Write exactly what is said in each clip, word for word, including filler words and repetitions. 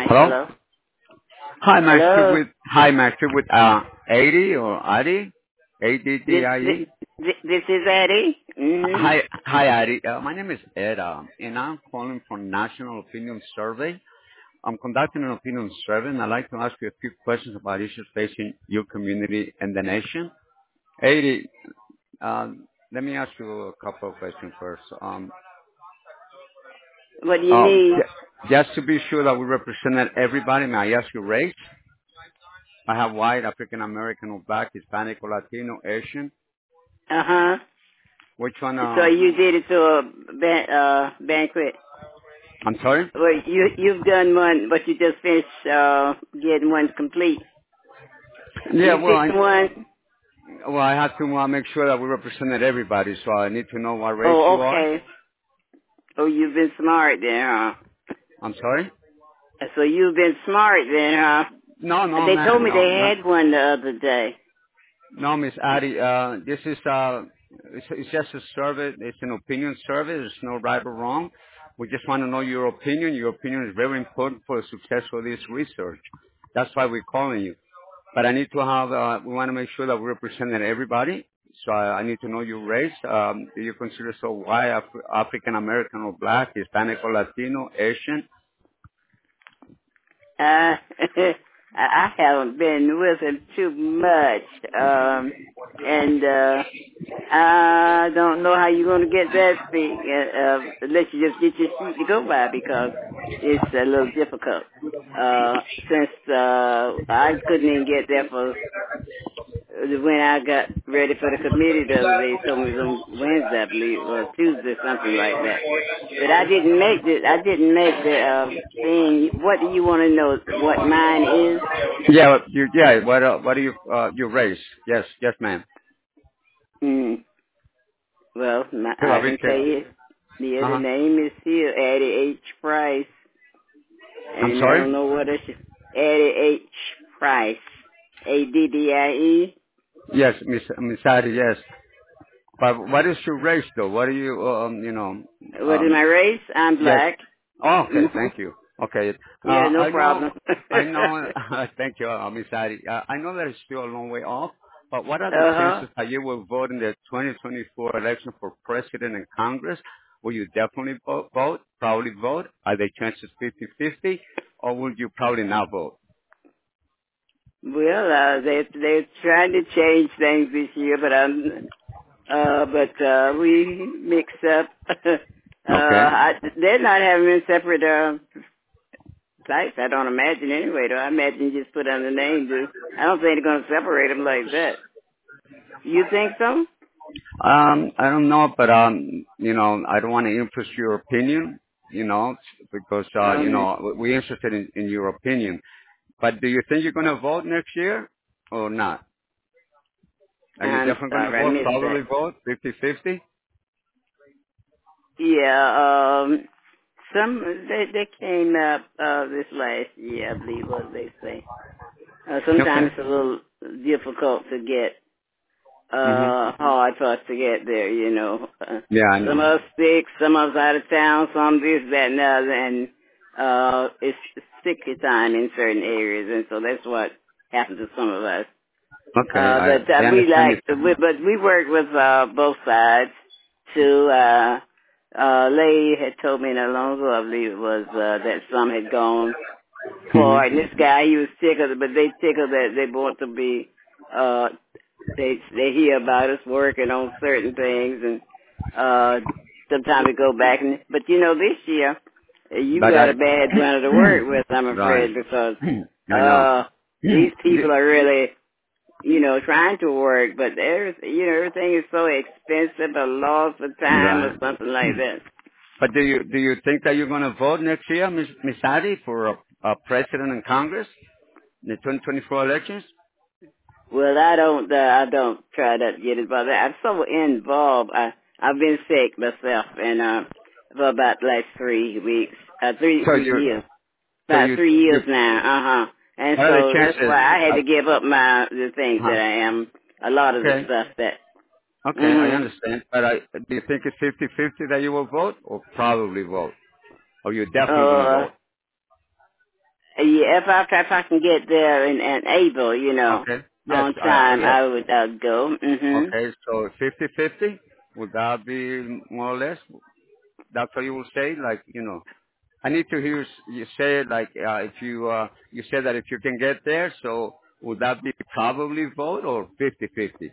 Hi, Hello? hello. Hi, may I speak Hello. with, hi, may I speak with, uh, Adi or Adi? This A D D I E? this, this is Eddie. Mhm. Hi, hi, Adi. Uh, my name is Ed, uh, and I'm calling from National Opinion Survey. I'm conducting an opinion survey, and I'd like to ask you a few questions about issues facing your community and the nation. Adi, um, let me ask you a couple of questions first. Um, What do you um, need? ju- just to be sure that we represented everybody, may I ask your race? I have white, African American, or black, Hispanic, or Latino, Asian. Uh huh. Which one? So Uh, you did it to a ban- uh banquet. I'm sorry. Well, you you've done one, but you just finished uh getting one complete. Yeah. You Well, I picked one. well I have to uh, make sure that we represented everybody. So I need to know what race Oh, you are. okay. Oh, you've been smart then, huh? I'm sorry. So you've been smart then, huh? No, no, They told man. me No, they no, had one the other day. no, Miss Addie. Uh, this is uh, it's, it's just a survey. It's an opinion survey. There's no right or wrong. We just want to know your opinion. Your opinion is very important for the success of this research. That's why we're calling you. But I need to have, uh, we want to make sure that we represented everybody. So I, I need to know your race. Um, do you consider so white, Af- African American or black, Hispanic or Latino, Asian? Uh, I haven't been with him too much, um, and uh, I don't know how you're going to get that thing, uh, uh, unless you just get your sheet to go by because it's a little difficult. Uh, since uh, I couldn't even get there for when I got ready for the committee the other day, told me it was on Wednesday, I believe, or Tuesday, something like that. But I didn't make the I didn't make the uh, thing. What do you want to know? What mine is? Yeah, you, yeah. What, uh, what do you, uh, your race? Yes, yes, ma'am. Mm. Well, my, Hello, I can tell Victor. you. The other Uh-huh. name is here, Addie H. Price, I'm and I sorry? don't know what it's Addie H. Price, A D D I E. Yes, Miss, Miss Addie, yes. But what is your race though? What do you, um, you know, What is um, my race? I'm yes. black. Oh, okay. Mhm. Thank you. Okay. Uh, Yeah, no I know, problem. I know, thank you, uh, Miss Addie. Uh, I know that it's still a long way off, but what are the uh huh. chances that you will vote in the twenty twenty-four election for president and Congress? Will you definitely vote, vote probably vote? Are the chances fifty-fifty, or will you probably not vote? Well, uh, they they're trying to change things this year, but um, uh, but uh, we mix up. uh, Okay. I, they're not having them separate uh, sites. I don't imagine anyway. Though I imagine you just put on the name. Do I don't think they're going to separate them like that. You think so? Um, I don't know, but um, you know, I don't want to influence your opinion, you know, because uh, you Um, know, we're interested in, in your opinion. But do you think you're going to vote next year or not? Are you I'm definitely going to sorry, I vote? missed that. Probably vote fifty-fifty? Yeah. Um, some they they came up uh, this last year, I believe, what they say. Uh, sometimes Okay. it's a little difficult to get, Mhm. uh, hard for us to get there, you know. Uh, Yeah, I some know. of us sick, some of us out of town, some this, that, and the other, and, uh, it's sticky time in certain areas, and so that's what happens to some of us. Okay, Uh, I but uh, I we understand like, it. we, but we work with, uh, both sides to, uh, uh, lady had told me not long ago, I believe it was, uh, that some had gone Mhm. for, and this guy, he was tickled, but they tickled that they want to be, uh, they they hear about us working on certain things, and uh sometimes we go back and but you know this year uh, you But got I a bad runner to work with, I'm right. afraid, because I know. uh these people are really you know trying to work, but there's you know everything is so expensive, a loss of time or Right. something like that. But do you do you think that you're going to vote next year, Miss Miss Addy, for a, a president and Congress in the twenty twenty-four elections? Well, I don't uh, I don't try to get involved. I'm so involved. I I've been sick myself, and uh for about the last three weeks, uh three So three you years. so About you three you years now, uh huh. And what are the so that's chances? why I had Uh, to give up my the things that huh? I am. A lot of the Okay. stuff that. Okay, I Mhm. understand. But I, do you think it's fifty-fifty that you will vote or probably vote? Or you're definitely going to Uh, vote? Yeah, if I if I can get there and, and able, you know, Okay. Yes. on Uh, time, yes. I would uh, go. Mhm. Okay. So fifty-fifty, would that be more or less? That's what you will say? Like, you know, I need to hear you say it like, uh, if you, uh, you said that if you can get there, so would that be probably vote or fifty-fifty?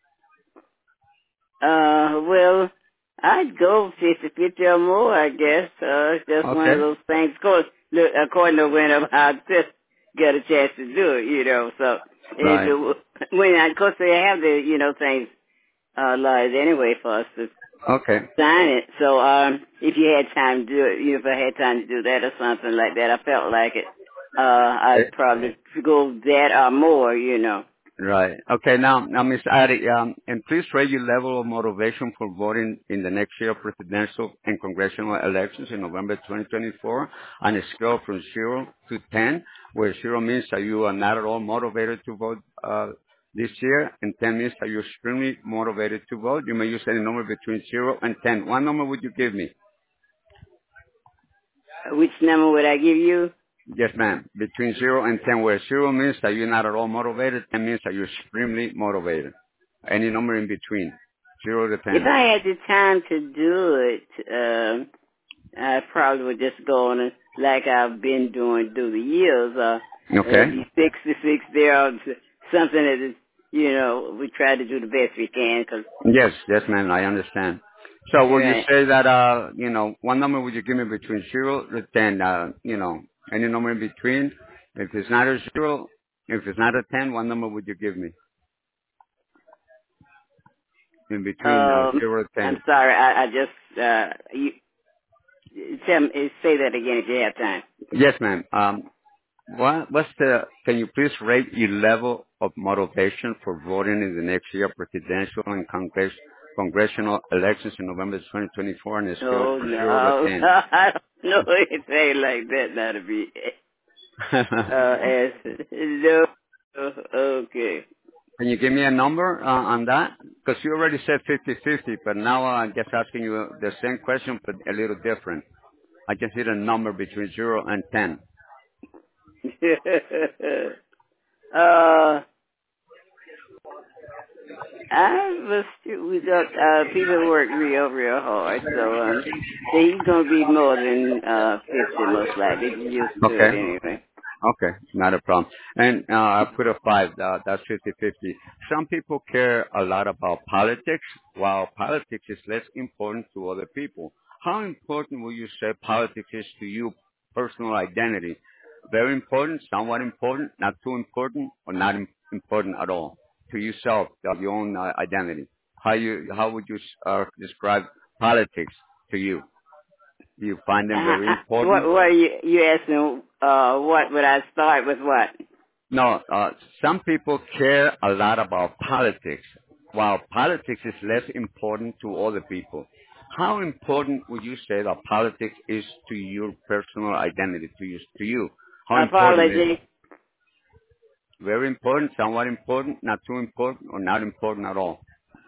Uh, well, I'd go fifty fifty or more, I guess. Uh, it's just one of Okay. those things. Of course, look, according to when I just get a chance to do it, you know. So if it, Right. w- when I, of course, they have the, you know, things uh, laws anyway for us to Okay. sign it. So um, if you had time to do it, you know, if I had time to do that or something like that, I felt like it. Uh, Eh, I'd probably go that or more, you know. Right. Okay. Now, now, Miss Ari, um, and please rate your level of motivation for voting in the next year presidential and congressional elections in November twenty twenty-four on a scale from zero to ten, where zero means that you are not at all motivated to vote uh, this year, and ten means that you're extremely motivated to vote. You may use any number between zero and ten. What number would you give me? Which number would I give you? Yes, ma'am. Between zero and ten, where zero means that you're not at all motivated, ten means that you're extremely motivated. Any number in between, zero to If ten. I had the time to do it, um, I probably would just go on it like I've been doing through the years. Uh, uh, Okay. be sixty-six there, or something that is, you know, we try to do the best we can. Cause Yes, yes, ma'am. I understand. So would you right. say that, uh, you know, one number would you give me between zero to ten? Uh, you know, any number in between? If it's not a zero, if it's not a ten, what number would you give me in between uh, Um, zero to I'm ten? sorry, I, I just uh, you tell me, say that again if you have time. Yes, ma'am. Um, What, what's the, can you please rate your level of motivation for voting in the next year presidential and congress, congressional elections in November twenty twenty-four on a scale Oh from zero to no, ten? I don't know anything like that. Now to be uh, as no. Okay. Can you give me a number uh, on that? Because you already said fifty-fifty, but now I'm just asking you the same question, but a little different. I just need a number between zero and ten. uh, I was we got uh people work real real hard, so um, so he's gonna be more than uh fifty most likely. He's used to it Okay. anyway. Okay, not a problem. And uh, I put a five. Uh, that's fifty-fifty. Some people care a lot about politics, while politics is less important to other people. How important will you say politics is to you, personal identity? Very important, somewhat important, not too important, or not im- important at all to yourself, of your own uh, identity. How you how would you uh, describe politics to you? Do you find them Uh, very uh, what important? what are you you asking? Uh, what would I start with? What? No, uh, some people care a lot about politics, while politics is less important to other people. How important would you say that politics is to your personal identity, to you? To you? How important is Apology. it? Very important, somewhat important, not too important, or not important at all?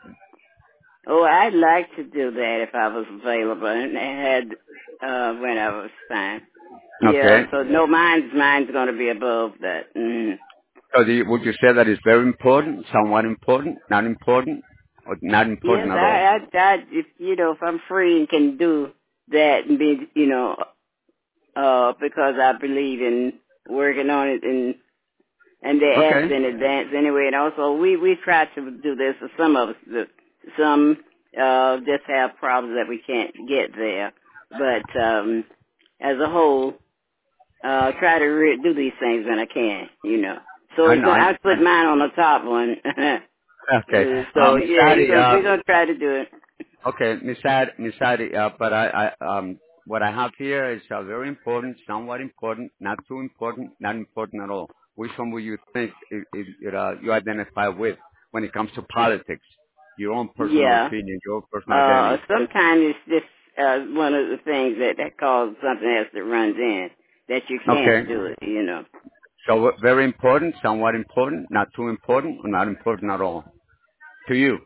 Oh, I'd like to do that if I was available and had uh when I was fine. Yeah, Okay. so no, mine's mine's going to be above that. Mm. So do you, would you say that it's very important, somewhat important, not important, or not Yes, important I, at all? I, I, if you know, if I'm free and can do that and be, you know, uh, because I believe in working on it and and they ask Okay. in advance anyway. And also, we we try to do this. For some of us, do. Some uh just have problems that we can't get there, but um as a whole, uh, try to re- do these things when I can, you know. So I it's know. gonna, I, I put mine on the top one. okay. Uh, so Um, yeah, you're Sadi, gonna, uh, we're gonna try to do it. Okay, Miss Ad, Miss Adi, uh, but I, I, um, what I have here is uh, very important, somewhat important, not too important, not important at all. Which one will you think it, it, it, uh, you identify with when it comes to politics? Your own personal Yeah. opinion, your own personal Uh, identity. sometimes it's just uh, one of the things that that causes something else that runs in that you can't Okay, do it, you know. so uh, very important, somewhat important, not too important, or not important at all to you.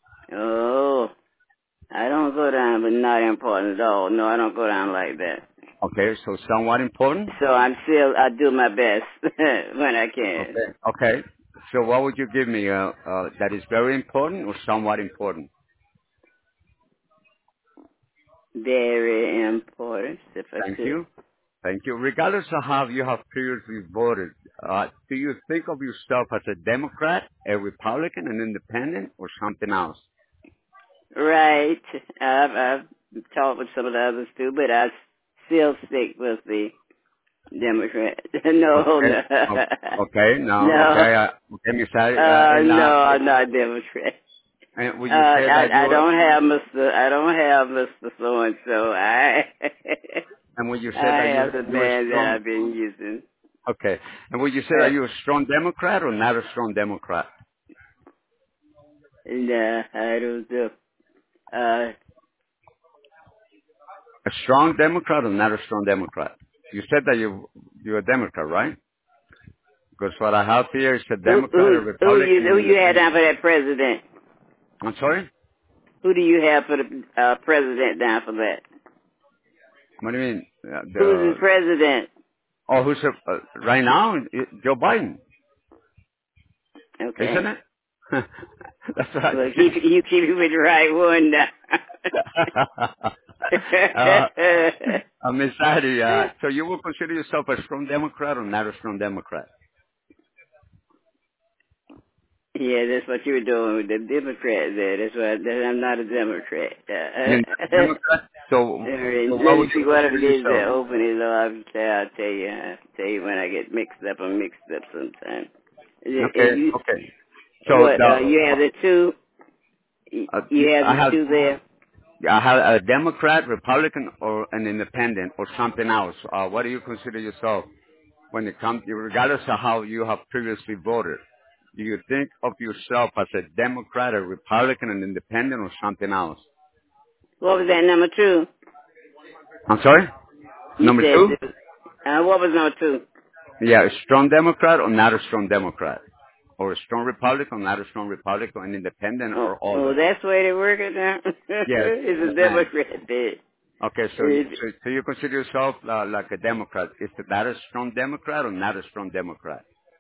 Oh, I don't go down, but not important at all. No, I don't go down like that. Okay, so somewhat important. So I'm still, I do my best when I can. Okay. Okay. So what would you give me? Uh, uh, that is very important or somewhat important? Very important, if I Thank could. you. Thank you. Regardless of how you have previously voted, uh, do you think of yourself as a Democrat, a Republican, an independent, or something else? Right. I've, I've talked with some of the others too, but I still stick with the Democrat. no, Okay. no. O- Okay. No. no. Okay. Uh, okay, Miss Hattie, uh, Uh, and, no, uh, I'm not Democrat. and would Uh, you say that I, I you are, don't have Mister I don't have Mister So and so. I, and would you say I that you have the you are man that strong? I've been using. Okay. And would you say that you're a strong Democrat or not a strong Democrat? and, uh, I don't know. Uh, A strong Democrat or not a strong Democrat? You said that you you're a Democrat, right? Because what I have here is a who, Democrat, a who, who you, Republican, who and you had independent. down for that president? I'm sorry? Who do you have for the uh, president down for that? What do you mean? Uh, Who's his the president? oh, who's a, uh, right now? It, Joe Biden, isn't Okay. it? That's what I Well, keep think. you keep it with the right one now. uh, I'm excited. Uh, so you will consider yourself a strong Democrat or not a strong Democrat? yeah, that's what you were doing with the Democrat there. That's why that I'm not a Democrat. You're not a Uh, Democrat. So, let so what me would you see what consider it is that yourself? open it up. I'll tell, I'll tell you. I'll tell you when I get mixed up. I'm mixed up sometimes. And Okay, you, okay. So what? Uh, the you have the two. uh, You have I the have two there. I have a Democrat, Republican, or an independent, or something else. Uh, what do you consider yourself when it comes, regardless of how you have previously voted? Do you think of yourself as a Democrat, a Republican, an independent, or something else? What was that number two? I'm sorry? You Number said. two? Uh, what was number two? Yeah, a strong Democrat or not a strong Democrat? Or a strong Republican, not a strong Republican, an independent, Oh, or all oh, that? that's the way they work it now. Yes, It's yes, a ma'am. Democrat there. Okay, so, It, so, so you consider yourself uh, like a Democrat. Is that a strong Democrat or not a strong Democrat?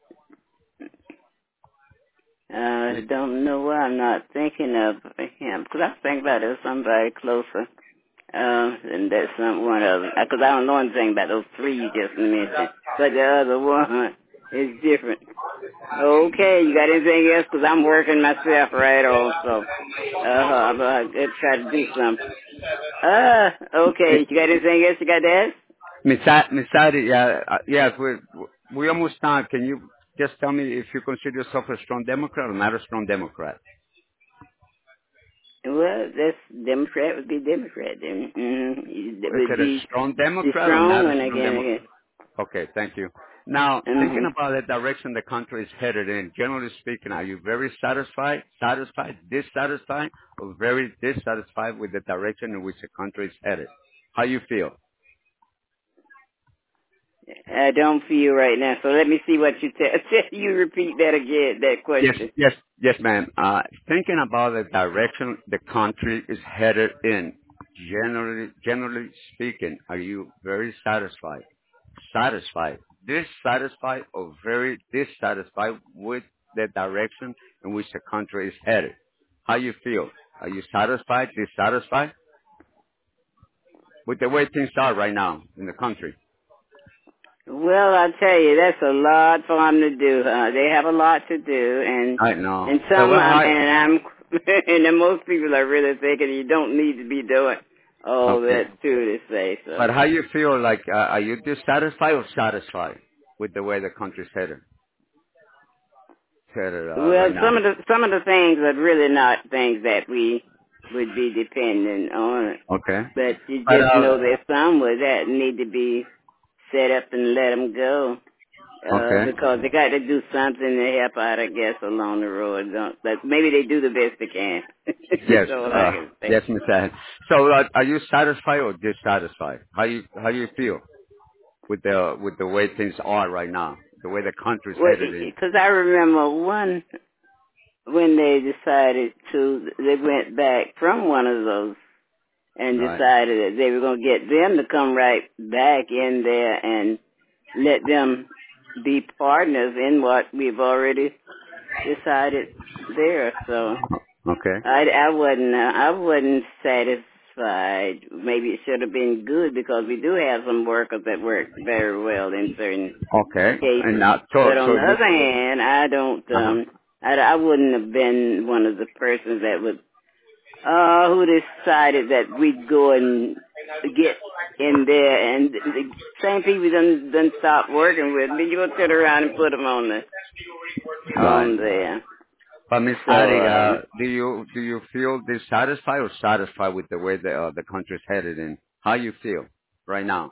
uh, I don't know why I'm not thinking of him because I think about it. Somebody closer, um, and that's some one of them. Because I don't know anything about those three you just mentioned, but the other one is different. Okay, you got anything else? Because I'm working myself right on, so uh, I'm uh, gonna try to do something. Uh, okay, you got anything else you got to ask? Misari, yeah, uh, yes, we we almost done. Can you just tell me if you consider yourself a strong Democrat or not a strong Democrat? Well, that's Democrat would be Democrat then. Mm-hmm. It Is would it a be strong the Democrat or strong not a one strong again. Democrat? Again. Okay, thank you. Now, Mm-hmm. thinking about the direction the country is headed in, generally speaking, are you very satisfied, satisfied, dissatisfied, or very dissatisfied with the direction in which the country is headed? How you feel? I don't feel right now, so let me see what you tell. You repeat that again, that Yes, question. yes, yes, ma'am. Uh, thinking about the direction the country is headed in, generally, generally speaking, are you very satisfied, satisfied, dissatisfied, or very dissatisfied with the direction in which the country is headed? How you feel? Are you satisfied, dissatisfied with the way things are right now in the country? Well, I tell you, that's a lot for them to do. Uh, they have a lot to do, and I know. and But some, well, um, I, and I'm, and then most people are really thinking you don't need to be doing all okay. that too to say so. But how you feel like, uh, are you dissatisfied or satisfied with the way the country's headed, headed uh, Well, right now? some of the some of the things are really not things that we would be dependent on, Okay. but you But, just uh, know there's some where that need to be set up and let them go. Uh, okay. because they got to do something to help out, I guess, along the road. Don't, but maybe they do the best they can. Yes, That's all I uh, can say. yes, Mister Ahmed. So, uh, are you satisfied or dissatisfied? How you, how you feel with the, with the way things are right now, the way the country's Well, headed in? because I remember one when they decided to, they went back from one of those and Right. decided that they were going to get them to come right back in there and let them be partners in what we've already decided there. So Okay. I, I wasn't uh, I wasn't satisfied. Maybe it should have been good because we do have some workers that work very well in certain Okay. And cases. now, so, But on so the you, other hand, I don't. uh-huh. Um, I, I wouldn't have been one of the persons that would uh, who decided that we'd go and get in there and the same people done done stop working with. Then you gonna turn around and put them on the Right. on there. But Miss So Ari, um, uh, do you do you feel dissatisfied or satisfied with the way the uh, the country's headed in? How you feel right now?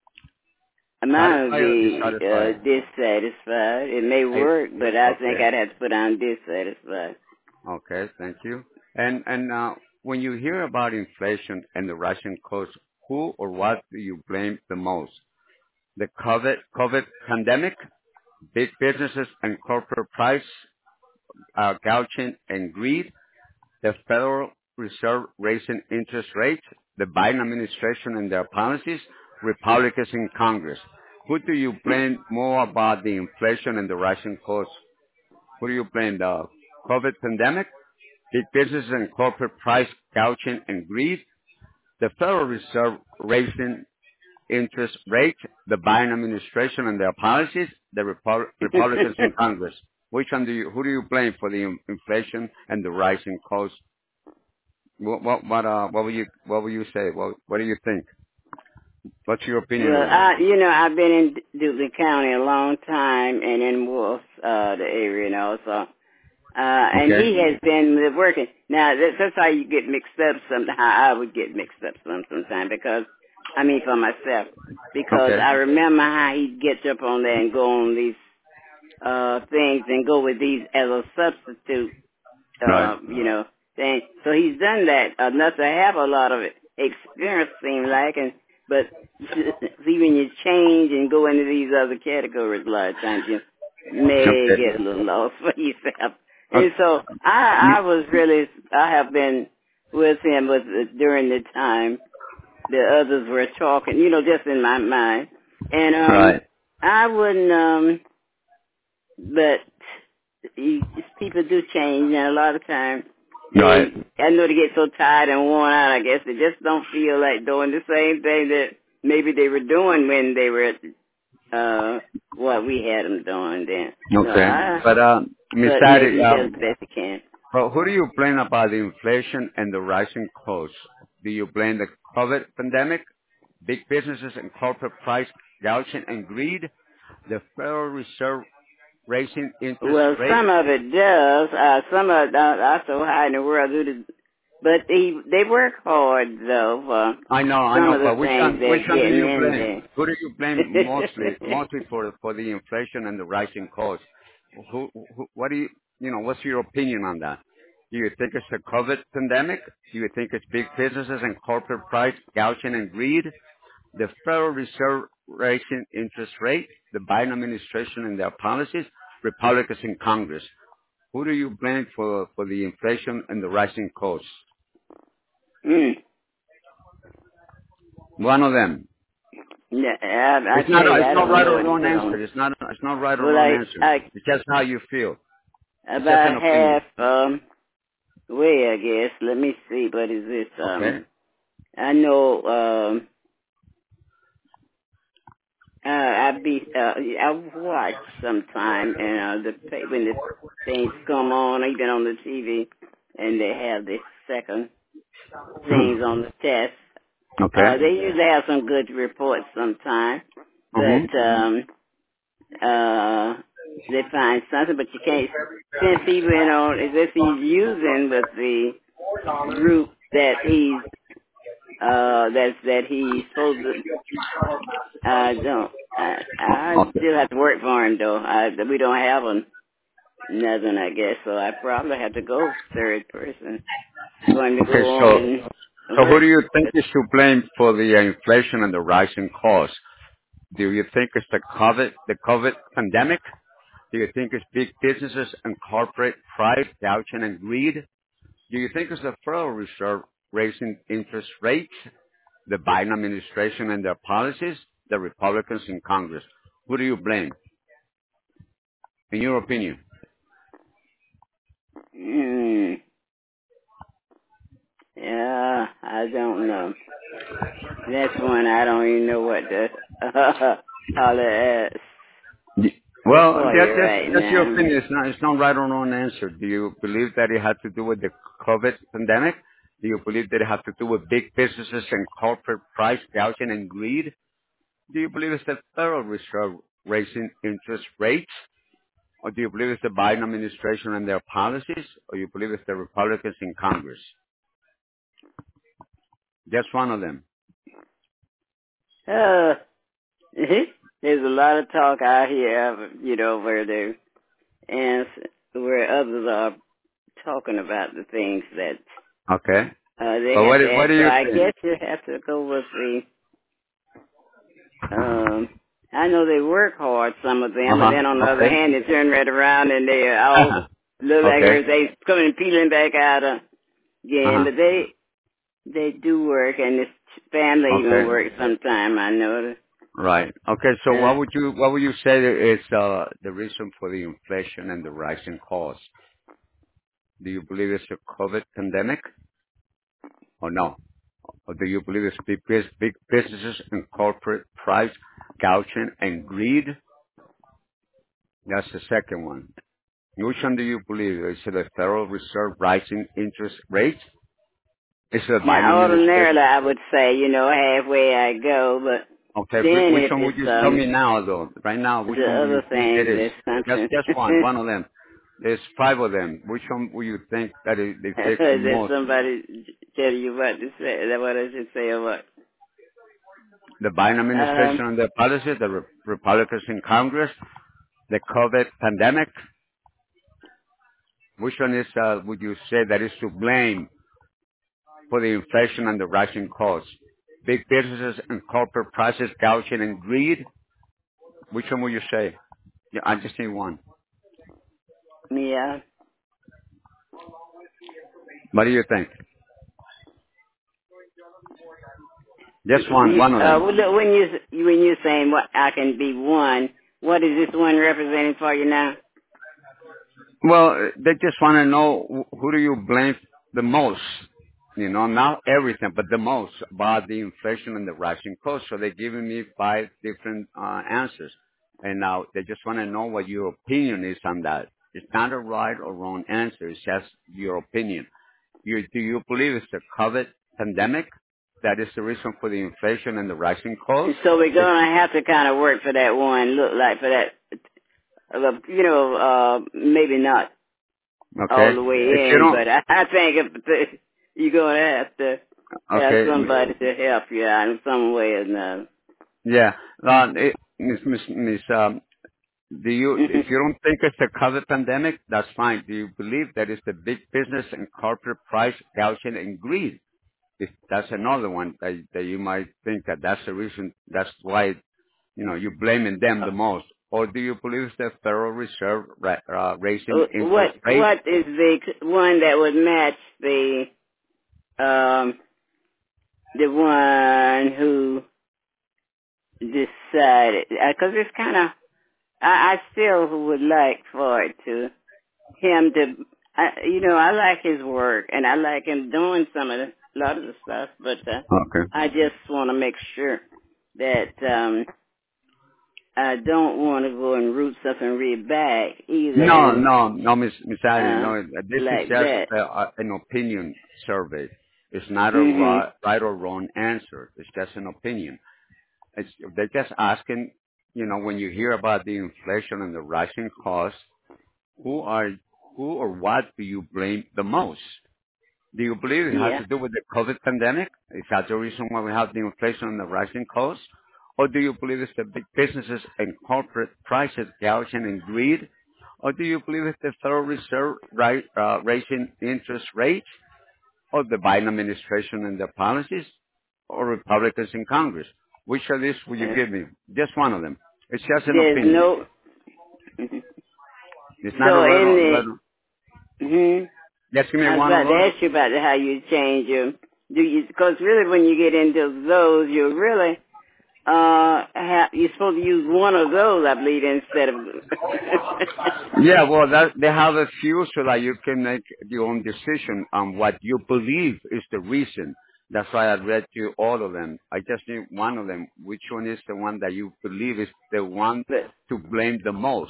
I might Satisfied or be uh, dissatisfied? dissatisfied. It may Hey, work, but I think okay. I'd have to put on dissatisfied. Okay. Thank you. And and uh, when you hear about inflation and the rising costs, who or what do you blame the most? The COVID COVID pandemic, big businesses and corporate price uh, gouging and greed, the Federal Reserve raising interest rates, the Biden administration and their policies, Republicans in Congress. Who do you blame more about the inflation and the rising costs? Who do you blame? The COVID pandemic, big businesses and corporate price gouging and greed, the Federal Reserve raising interest rates, the Biden administration and their policies, the Repu- Republicans in Congress. Which one do you, who do you blame for the in- inflation and the rising costs? What, what, what, uh, what will you, what will you say? What, what do you think? What's your opinion Well, on that? I, you know, I've been in Duplin County a long time and in Wolf, uh, the area and all, so, uh, and Okay. he has been working. Now, that, that's how you get mixed up sometimes, how I would get mixed up some, sometimes because, I mean for myself, because Okay. I remember how he'd get up on there and go on these, uh, things and go with these as a substitute Right. uh, you know, thing. So he's done that enough to have a lot of experience, seem like, and but see when you change and go into these other categories, a lot of times you may Okay. get a little lost for yourself. Uh, And so I, I was really, I have been with him with during the time the others were talking, you know, just in my mind, and um, right. I wouldn't, um, but you, people do change, and a lot of times Right. they, I know they get so tired and worn out. I guess they just don't feel like doing the same thing that maybe they were doing when they were uh what we had them doing then. So Okay. I, But, uh, Miss but yeah, Sadi, he does um, the best he can. well, who do you blame about the inflation and the rising costs? Do you blame the COVID pandemic, big businesses and corporate price gouging and greed, the Federal Reserve raising interest Well, rates? some of it does. Uh, some of it uh, also high in the world due to, but they they work hard though for I know, I some know, of the but which things one, which they're one do getting you in blame? there. Who do you blame mostly, mostly for for the inflation and the rising costs? Who, who, what do you, you know, what's your opinion on that? Do you think it's the COVID pandemic? Do you think it's big businesses and corporate price gouging and greed? The Federal Reserve raising interest rate, the Biden administration and their policies, Republicans in Congress. Who do you blame for, for the inflation and the rising costs? mm. One of them. Yeah, I, I It's not. tell you, It's I not don't right know or what to wrong put on answer. it. It's not. It's not right or Well, wrong I, answer. I It's just how you feel. It's just an about opinion. half um way, I guess. Let me see. What is this? Um, Okay. I know. Um, uh, I be. Uh, I watch sometime, and uh, the pa- when the things come on, even on the T V, and they have the second things on the test. Uh, Okay. they usually have some good reports sometimes, Mhm. but um, uh, they find something, but you can't send people in on as if he's using with the group that he's uh that's that he's supposed to. I don't. I, I Okay. still have to work for him though. I, we don't have a nothing, I guess, so I probably have to go third person for him to Okay. go on So, and so who work. do you think is to blame for the uh, inflation and the rising costs? Do you think it's the COVID, the COVID pandemic? Do you think it's big businesses and corporate price gouging and greed? Do you think it's the Federal Reserve raising interest rates, the Biden administration and their policies, the Republicans in Congress. Who do you blame, in your opinion? Mm, yeah, I don't know. That's one I don't even know what to uh, holler at Ye- Well, for that, you that's, right that's your now. opinion. It's not, it's not right or wrong answer. Do you believe that it had to do with the COVID pandemic? Do you believe that it had to do with big businesses and corporate price gouging and greed? Do you believe it's the Federal Reserve raising interest rates? Or do you believe it's the Biden administration and their policies? Or you believe it's the Republicans in Congress? Just one of them. Uh, there's a lot of talk out here, you know, where they and where others are talking about the things that Okay. uh, they But have what, to do- what ask. do So you I think? guess you have to go with the. Um, I know they work hard, some of them, but Uh-huh. then on the other Okay. hand, they turn right around and they all look like Okay. everything's coming peeling back out again. Uh-huh. But they they do work, and this family even Okay. works sometime. I know. Right. Okay. So Uh, what would you what would you say is uh, the reason for the inflation and the rising costs? Do you believe it's a COVID pandemic or no? Or do you believe it's big, bus- big businesses and corporate price gouging and greed? That's the second one. Which one do you believe? Is it the Federal Reserve rising interest rates? Is it the Biden now, ordinarily, administration? I would say, you know, halfway I go, but Okay, whi- then which if one would it's you tell um me now, though? Right now, which the one would you other think it things, is? there's Just, something. just one, one of them. There's five of them. Which one would you think that it, it takes the Did most? somebody tell you what to say? Is that what I should say or what? The Biden Um, administration and their policies, the Re- Republicans in Congress, the COVID pandemic. Which one is, uh, would you say that is to blame for the inflation and the rising costs? Big businesses and corporate prices gouging and greed. Which one would you say? Yeah, I just need one. yeah. What do you think? Just one, You, one of uh, them. well, look, when you when you're saying what I can be one, what is this one representing for you now? Well, they just want to know wh- who do you blame the most? You know, not everything, but the most about the inflation and the rising costs. So they're giving me five different uh, answers. And now they just want to know what your opinion is on that. It's not a right or wrong answer. It's just your opinion. You, do you believe it's the COVID pandemic that is the reason for the inflation and the rising costs? So we're It's, gonna have to kind of work for that one. Look like for that, uh, you know, uh, maybe not all okay. the way If you in, don't, but I, I think if, you're gonna have to have okay. somebody to help you out in some way or another. Yeah. Uh, it, Miss, Miss, Miss, um, do you, if you don't think it's the COVID pandemic, that's fine. Do you believe that it's the big business and corporate price gouging and greed? If that's another one that, that you might think that that's the reason, that's why, you know, you're blaming them the most. Or do you believe it's the Federal Reserve ra- uh, raising Uh, what interest rates? what is the one that would match the um the one who decided? Because it's kind of I, I still would like for it to him to I, you know I like his work and I like him doing some of the a lot of the stuff, but uh, Okay. I just want to make sure that um I don't want to go and root something really back either No, and no, no, Miss Miss Addy, uh no. This is like just that. uh, uh, an opinion survey. It's not a Mhm. right, right or wrong answer. It's just an opinion. It's, they're just asking, you know, when you hear about the inflation and the rising costs, who are who or what do you blame the most? Do you believe it has Yeah. to do with the COVID pandemic? Is that the reason why we have the inflation and the rising costs? Or do you believe it's the big businesses and corporate prices gouging and greed? Or do you believe it's the Federal Reserve right, uh, raising interest rates? Or the Biden administration and their policies? Or Republicans in Congress? Which of these will you Uh, give me? Just one of them. It's just an there's opinion. no. Mhm. It's not a So right in or the. right. Hmm. Just give me I was one of about to those. ask you about how you change your Do you? Because really, when you get into those, you're really uh have, you're supposed to use one of those, I believe, instead of. Yeah, well, that, they have a few so that you can make your own decision on what you believe is the reason. That's why I read you all of them. I just need one of them. Which one is the one that you believe is the one But, to blame the most?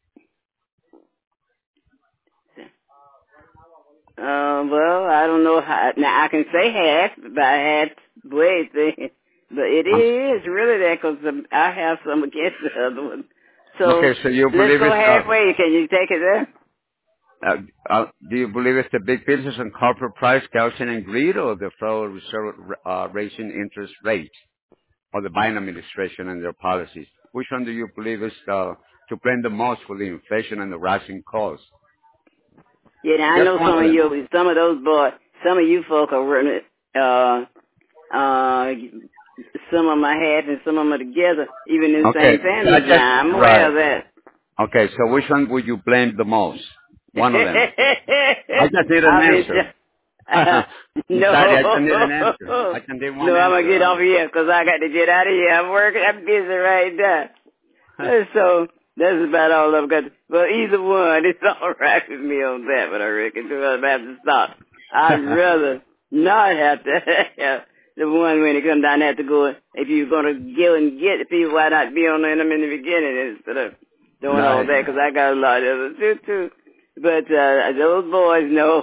uh, well, I don't know how. Now I can say half, but I half ways, but it I'm, is really that because I have some against the other one. So okay, so you let's believe go it's, uh, halfway. Can you take it there? uh, uh, do you believe it's the big business and corporate price gouging and greed, or the Federal Reserve uh, raising interest rates, or the Biden administration and their policies? Which one do you believe is uh, to blame the most for the inflation and the rising costs? Yeah, now I Just know one some of of them. you, some of those boys, some of you folk are running, uh, uh, some of them are half and some of them are together, even in the Okay, same so I families just now. I'm aware right. of that. Okay, so which one would you blame the most? One of them. I just need an I mean, answer. uh, I'm no, sorry, I just need an answer. I can give no, one I'm gonna answer. get off of here because I got to get out of here. I'm working, I'm busy right now. Uh, So that's about all I've got. Well, either one, it's all right with me on that, but I reckon I'll have to stop. I'd rather not have to have the one when it comes down, have to go. If you're gonna go and get the people, why not be on them in the beginning instead of doing all Right. that? Because I got a lot of them too, too. But uh, those boys know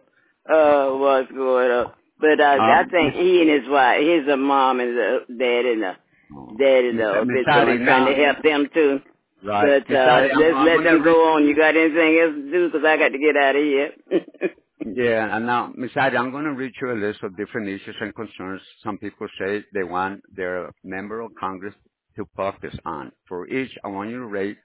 uh, what's going on. But uh, I Um, think Miss he and his wife, his uh, mom and the dad and the dad is Miss a Miss bit Ari, going, trying to now, help them too. right. But Miss uh, Ari, I'm, let's I'm let going to them reach. go on. You got anything else to do? Because I got to get out of here. Yeah, and now, Miss Ari, I'm going to read you a list of different issues and concerns some people say they want their member of Congress to focus on. For each, I want you to rate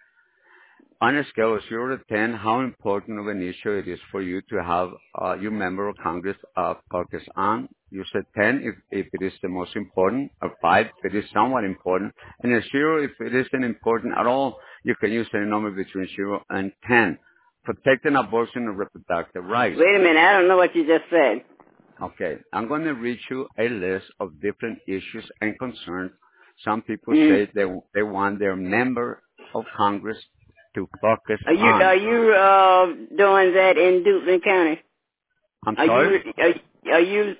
on a scale of zero to ten, how important of an issue it is for you to have uh, your member of Congress uh, focus on? You said ten if, if it is the most important, a five if it is somewhat important, and a zero if it isn't important at all. You can use any number between zero and ten. Protecting abortion and reproductive rights. Wait a minute. I don't know what you just said. Okay, I'm going to read you a list of different issues and concerns. Some people Mm. say they they want their member of Congress to focus Are you on. are you uh, doing that in Duplin County? I'm Are sorry? you are, are you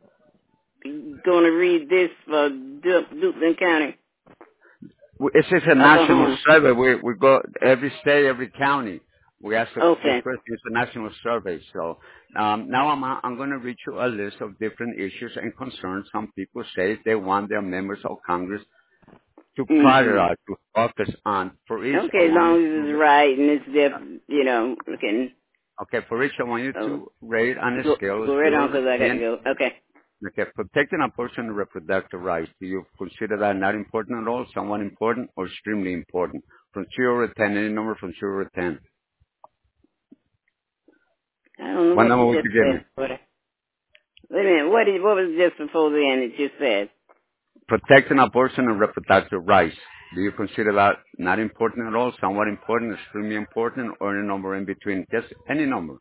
going to read this for du- Duplin County, We- This is a national Oklahoma? survey. We we go every state, every county. We ask this Okay. question. It's a national survey. So um, now I'm I'm going to read you a list of different issues and concerns. Some people say they want their members of Congress to Mhm. prioritize, to focus on. For each, I Okay, as want you long as to it's right and it's diff, you know, we can okay. For each, I want you oh, to rate on a go scale of go right on zero to because I got to ten. go. Okay. Okay, protecting a person's reproductive rights. Do you consider that not important at all, somewhat important, or extremely important? From zero to ten, any number from zero to ten. I don't know What what number you would just you give me? said. What? Wait a minute. What did what was just before the end that you said? Protecting a person's reproductive rights. Do you consider that not important at all, somewhat important, extremely important, or any number in between? Just any number.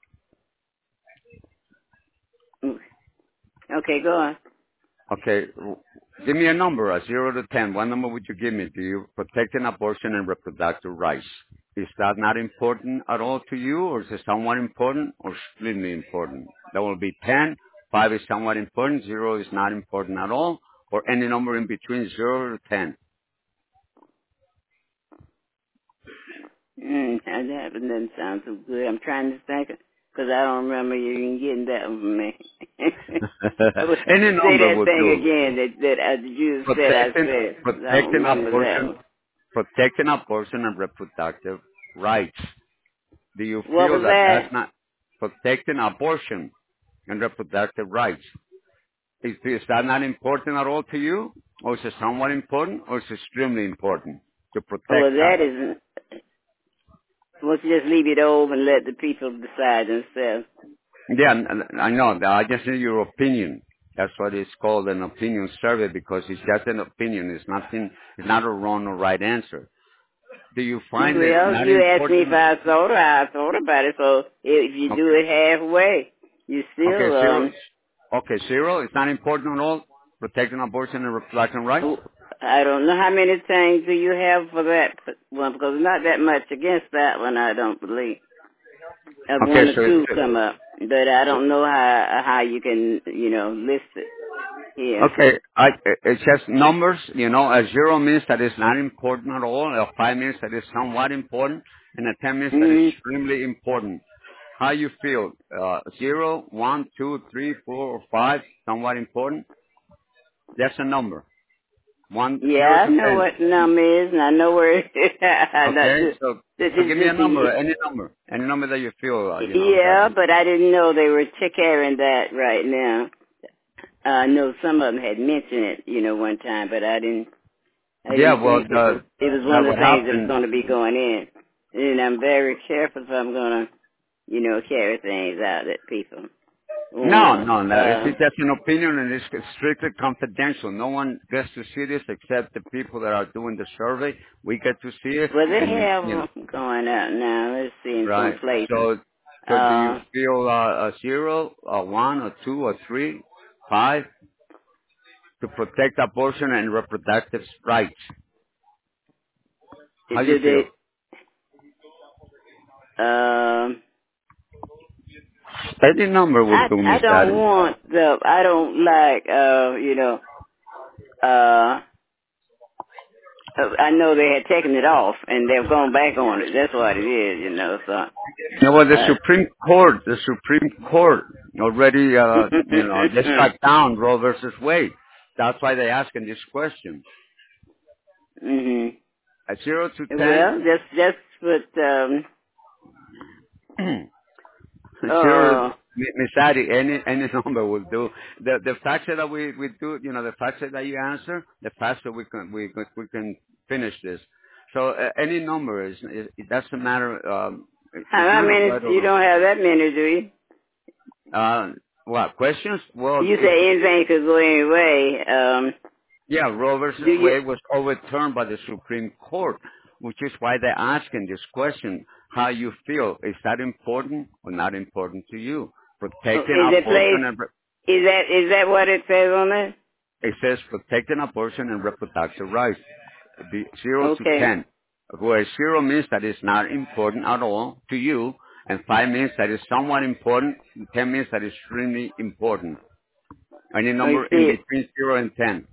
Mm. Okay, go on. Okay, w- give me a number, a zero to ten. What number would you give me? Do you protecting abortion and reproductive rights? Is that not important at all to you, or is it somewhat important, or extremely important? That will be ten. Five is somewhat important. Zero is not important at all, or any number in between zero to ten. Mm, that doesn't sound so good. I'm trying to think because I don't remember you even getting that one from me. Any Say number that would thing do. again that that uh, you said I Protecting, said. I don't protecting remember that abortion, one. protecting abortion and reproductive rights. Do you What feel was that that? that's not protecting abortion and reproductive rights? Is, is that not important at all to you? Or is it somewhat important? Or is it extremely important to Oh, well, protect that that? isn't. Why don't you just leave it over and let the people decide themselves? Yeah, n- I know. I just need your opinion. That's what it's called an opinion survey because it's just an opinion. It's nothing. It's not a wrong or right answer. Do you find it Well, not you asked me if important? I thought I thought about it, so if you do Okay. it halfway, you Okay. still Zero. um Okay, zero. It's not important at all. Protecting abortion and reproductive rights. I don't know how many things do you have for that one, because not that much against that one, I don't believe. Uh, one Okay, or so, two so come up, but I so don't know how how you can, you know, list it here. okay, I, it's just numbers. You know, a zero means that it's not important at all. A five means that it's somewhat important, and a ten means that it's Mm-hmm. extremely important. How you feel? Uh, zero, one, two, three, four, or five, somewhat important. That's a number. One, zero Yeah, I to know ten. what number is, and I know where it is. Not Okay, just, so just, so give me a just, number, just, any number, any number that you feel, uh, you know that. yeah, but I didn't know they were carrying that right now. I know some of them had mentioned it, you know, one time, but I didn't. I Yeah, didn't well, think it was. the, It was that one of what the things that was happened. going to be going in, and I'm very careful if I'm going to, you know, carry things out that people No, want. no, no. It's Uh, it's just an opinion, and it's strictly confidential. No one gets to see this except the people that are doing the survey. We get to see it, well, they and have you know, 'em going out now. Let's see in some right. places. So, so do you Uh, feel uh, a zero, a one, a two, a three, five to protect abortion and reproductive rights? How you do feel? they? Um, Any number will I do, I Miss don't Daddy. want the. I don't like. Uh, you know. Uh, I know they had taken it off and they've gone back on it. That's what it is, you know. So. You know, well, the Uh, Supreme Court, the Supreme Court already, uh, you know, they struck down Roe versus Wade. That's why they're asking this question. mhm. At zero to ten, Well, just just put um zero, uh Miss Addie, any any number will do. The the faster that we we do, you know, the faster that you answer, the faster we can we can- we can finish this. So uh, any number is it, it doesn't matter. Um, how it's how not a many? right or You wrong. don't have that many, do you? Uh, what questions? Well, You if say anything could go any way. Um, yeah, Roe versus do you? Wade was overturned by the Supreme Court, which is why they're asking this question: how you feel? Is that important or not important to you? Oh, Protecting is that abortion place? and Is that is that what it says on it? it says protecting abortion and reproductive rights. The zero to Okay. ten, where zero means that it's not important at all to you, and five means that it's somewhat important, and ten means that it's extremely important. Any Let me number in see. between zero and ten.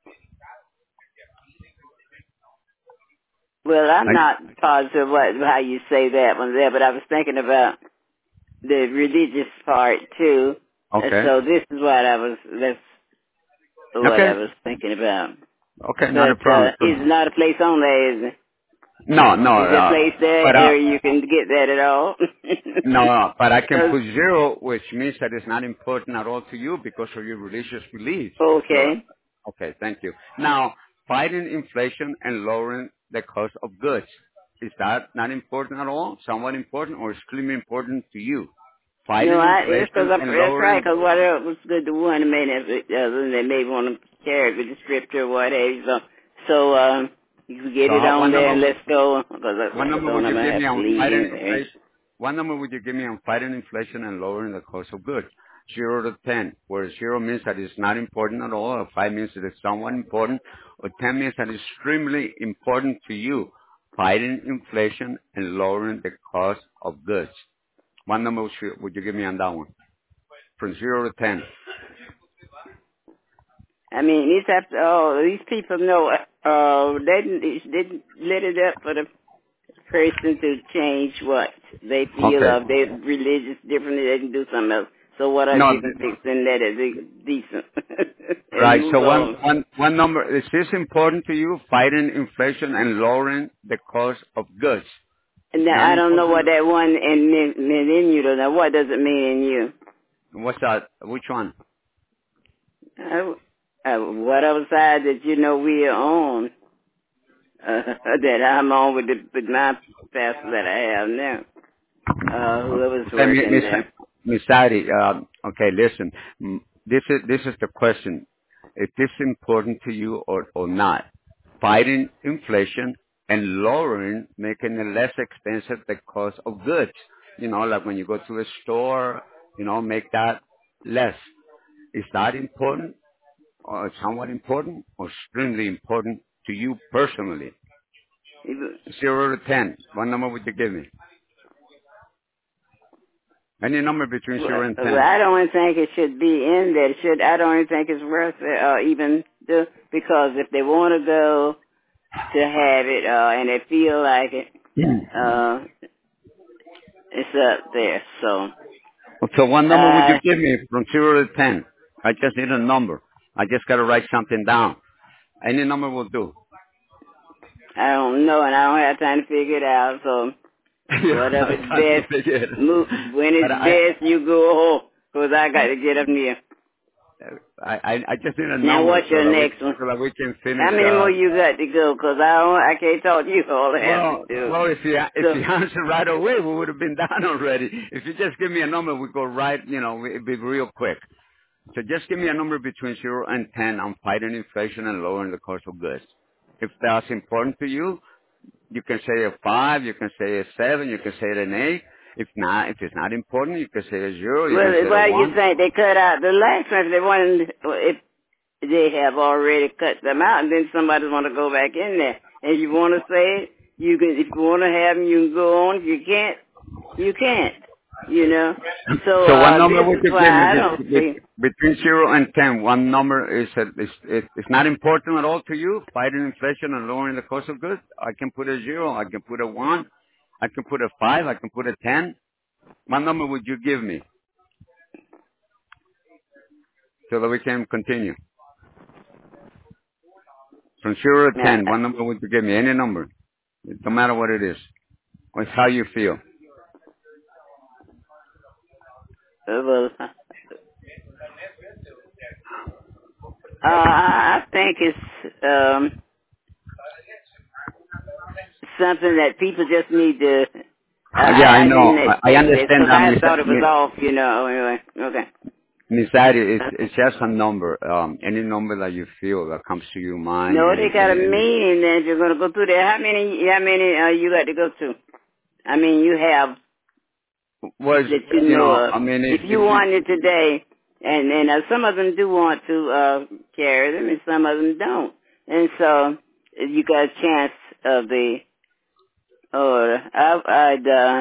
Well, I'm Like, not positive what how you say that one there, but I was thinking about the religious part too. And okay, so this is what I was. That's what I okay, was thinking about. okay, not a But uh, problem. it's not a place on there, is it? No, no, Is there a uh, place there but uh, where you can get that at all? no, no, but I can 'Cause put zero, which means that it's not important at all to you because of your religious beliefs. So, okay. okay, thank you. Now, fighting inflation and lowering the cost of goods. Is that not important at all? Somewhat important or extremely important to you? No, Fighting I, it's because inflation I'm, and that's right, lowering. because what else was good to one, and maybe uh, they may want to carry it with the scripture or what have you. So, so um, you can get So, it how, on what there and number? let's go, because What I number don't would I'm you going to give have me to on leave fighting anyway. inflation? What number would you give me on fighting inflation and lowering the cost of goods? Zero to ten, where zero means that it's not important at all, or five means that it's somewhat important, or ten means that it's extremely important to you. Fighting inflation and lowering the cost of goods. What number would you, would you give me on that one? From zero to ten. I mean, these after all, these people know, uh, they didn't, they didn't let it up for the person to change what they feel Okay. of. They're religious differently, they can do something else. So what are No, you th- fixing that is decent? And right. move So one, on. one, one number, is this important to you? Fighting inflation and lowering the cost of goods. And It's not now, I don't know important. what that one in meant meant in you. Though. Now, what does it mean in you? What's that? Which one? Uh, uh, whatever side that you know we are on, uh, that I'm on with the with my pastor that I have now. Uh, whoever's Okay, Mi- working Miss there. Miss Sadi, um, okay, listen. Mm, This is this is the question. Is this important to you or or not? Fighting inflation and lowering, making it less expensive the cost of goods. You know, like when you go to a store, you know, make that less. Is that important, or somewhat important, or extremely important to you personally? Zero to ten. What number would you give me? Any number between Well, zero and ten. well, I don't even think it should be in there. It should. I don't even think it's worth it, uh, even do, because if they want to go to have it uh, and they feel like it, uh, it's up there. So, So what number would you uh, give me from zero to ten? I just need a number. I just got to write something down. Any number will do. I don't know, and I don't have time to figure it out. So, whatever's best, move, when it's But I, best, you go home, because I got to get up near. I, I, I just need a Now, number what's so your that we, next one? so that we can How finish. many Uh, more you got to go? Because I don't, I can't talk to you all I have to well, do. well, if you if So, you answer right away, we would have been done already. If you just give me a number, we go right. You know, it'd be real quick. So just give me a number between zero and ten on fighting inflation and lowering the cost of goods. If that's important to you, you can say a five, you can say a seven, you can say an eight. If not, if it's not important, you can say a zero, you well, can say a why you one. think they cut out the last one? If they wanted, if they have already cut them out, and then somebody want to go back in there, and you want to say it, you can. If you want to have them, you can go on. If you can't, you can't. You know. So So what uh number this would is you why give me I don't bet- see. bet- between zero and ten? One number is, a, is, is is not important at all to you, fighting inflation and lowering the cost of goods. I can put a zero, I can put a one, I can put a five, I can put a ten. What number would you give me so that we can continue? From zero to ten, Uh, what number would you give me? Any number. It don't matter what it is. It's how you feel. well, uh, I think it's um something that people just need to. Uh, Uh, yeah, I I, I know. didn't I, I expect this understand because that, I Miss thought it was Miss off. You know. Anyway, okay. Miss Addie, it's it's just a number. Um, any number that you feel that comes to your mind. No, they Any got a any any. meeting that you're going to go through there. How many? How many uh, you got to go to? I mean, you have Was that you you know know? of. I mean, if If you if you wanted today, and and uh, some of them do want to uh carry them, and some of them don't. And so you got a chance of the. Oh, I, I'd. Uh,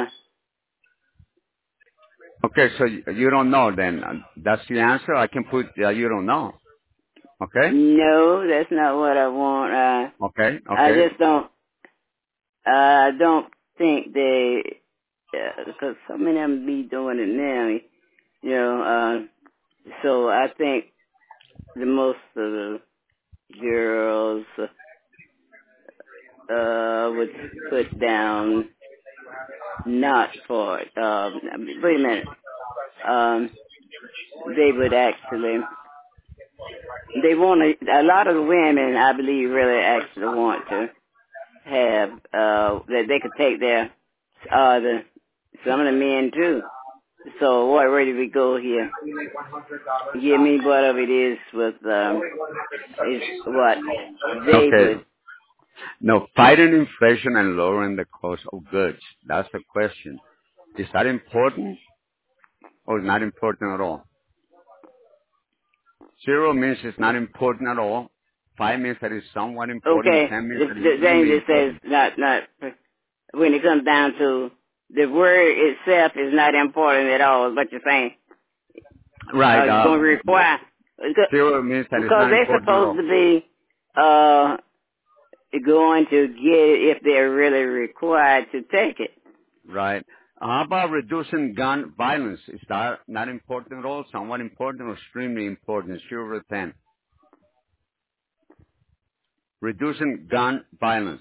okay, so you, you don't know then. Uh, That's the answer. I can put uh, you don't know. Okay, no, that's not what I want. Uh, okay, I okay, just don't. I don't think they, because so many of them be doing it now. You know, uh, so I think the most of the girls uh would put down not for it. Um, I mean, wait a minute. Um, they would actually. They want to. A lot of the women, I believe, really actually want to have uh that they could take their uh the some of the men too. So what? Where do we go here? Give me whatever it is with um is what they okay. would. No, fighting inflation and lowering the cost of goods. That's the question. Is that important or not important at all? Zero means it's not important at all. Five means that it's somewhat important. Okay, Ten means the, that it's the thing extremely that says important. not not when it comes down to the word itself is not important at all. Is what you're saying? Uh, Right. it's Uh, going to require because zero means that it's because not they're important at supposed all. to be uh going to get it if they're really required to take it. Right. How about reducing gun violence? Is that not important at all? Somewhat important or extremely important? Zero to ten. Reducing gun violence.